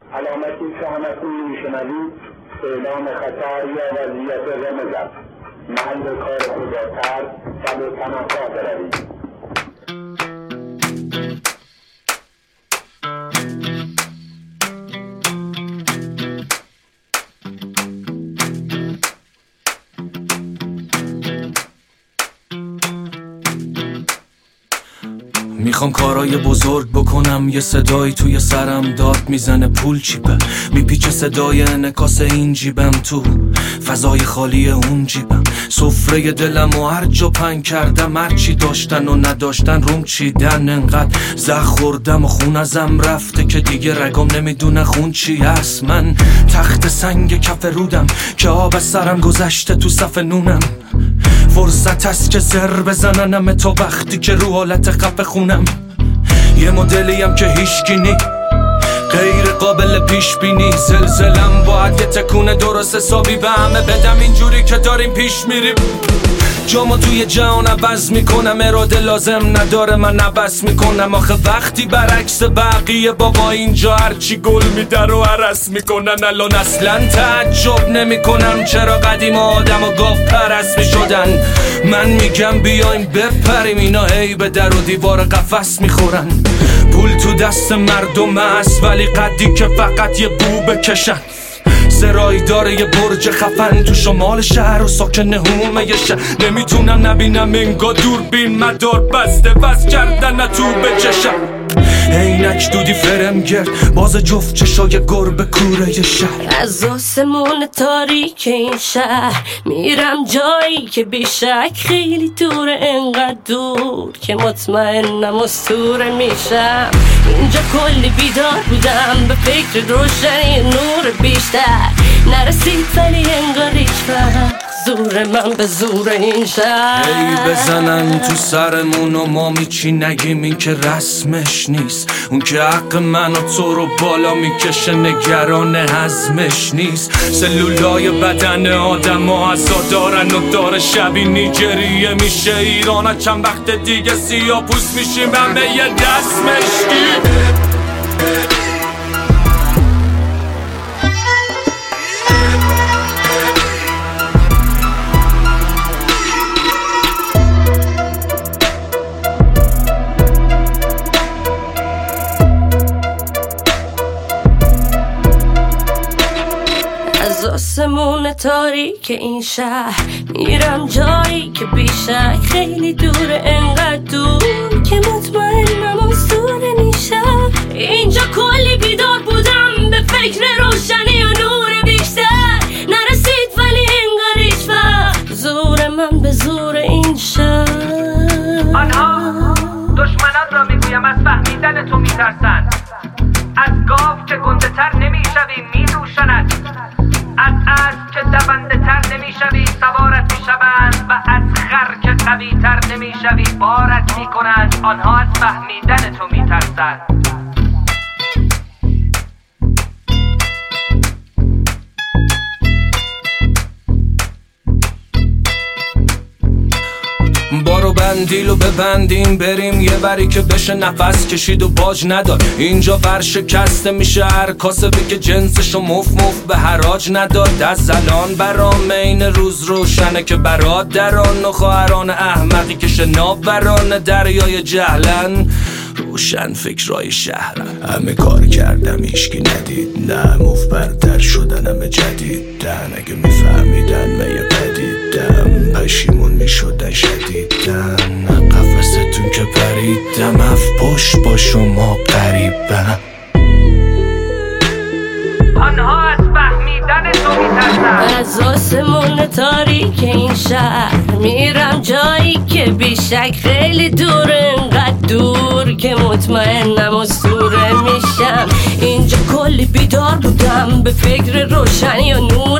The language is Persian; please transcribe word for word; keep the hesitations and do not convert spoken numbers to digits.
علامتی که همتون میشنوید اعلام خطر یا وضعیت رمز است. محل کار خدا ترس و به پناهگاه بروید. میخوام کارای بزرگ بکنم، یه صدایی توی سرم داد میزنه پول چیپه، میپیچه صدای انعکاس این جیبم تو فضای خالی اون جیبم. سفره دلم و هر جا پنگ کردم، هرچی داشتن و نداشتن روم چیدن. انقدر زخ خوردم و خون ازم رفته که دیگه رگام نمیدونه خون چی هست. من تخت سنگ کف رودم که آب سرم گذشته تو صف نونم. فرصت هست که زر بزننم تا وقتی که رو حالت خفه خونم. یه مدلیم که هیچکی نی، غیر قابل پیش بینی. زلزلم باید یه تکونه درست حسابی به همه بدم، اینجوری که داریم پیش میریم. جامو توی جهان عوض میکنم، اراده لازم نداره من عوض میکنم. آخه وقتی برعکس بقیه بابا اینجا هرچی گل میده رو عرس میکنن. الان اصلا تعجب نمیکنم چرا قدیم آدم و گاو پرست میشدن. من میگم بیایم بپریم، اینا هی به در و دیوار قفس میخورن. پول تو دست مردم است ولی قدی که فقط یه بو بکشن. سرایی داره یه برج خفن تو شمال شهر و ساکن هومه یه شهر. نمیتونم نبینم انگا دوربین مدار بسته وز کردن نه تو بچشم. عینک دودی فرمگرد باز جفت چشای گربه کوره یه شهر. از آسمون تاریک این شهر میرم جایی که بیشک خیلی دوره، انقدر دور که مطمئنم اسطوره میشم. اینجا کلی بیدار بودم به فکر روشنی نور بیشتر، نرسید ولی انگار هیچ وقت زور من به زور این شهر. ای بزنن تو سرمون و ما میچی نگیم، این که رسمش نیست. اون که حق من و تو رو بالا میکشه نگران حزمش نیست. سلولای بدن آدم ها عزا دارن و داره شبی نیجریه میشه ایران. چند وقت دیگه سیاه پوست میشیم همه یه دست مشکی. از آسمون تاریک این شهر میرم جایی که بیشک خیلی دوره، انقدر دور که مطمئنم اسطوره میشم. اینجا کلی بیدار بودم به فکر روشنی و نور بیشتر، نرسید ولی انگار هیچ وقت زور من به زور این شهر. آنها دشمنان را میگویم از فهمیدن تو میترسن، از گاو که گنده تر نمیشوی میدوشند، از اسب که دونده تر نمیشوی سوارت میشوند، و از خر که قوی تر نمیشوی بارت میکنند. آنها از فهمیدن تو میترسند. بارو بندیلو ببندیم بریم یه بری که بشه نفس کشید و باج نداد. اینجا ورشکسته میشه هر کاسبی که جنسشو مف مف به حراج نداد. از الان برام این روز روشنه که برادران و خواهران احمقی که شناوران دریای جهلن روشن فکرای شهرن. همه کار کردم ایشکی ندید، نه مف برتر شدن همه جدیدن. اگه میفهمیدن من یه پدیدم پشیمون میشدن شدیدن. قفستون که پریدم اف پشت با شما قریبم. آنها از فهمیدن تو میترسن. از آسمون تاریک این شهر میرم جایی که بیشک خیلی دور، انقدر دور که مطمئنم اسطوره میشم. اینجا کلی بیدار بودم به فکر روشنی و نور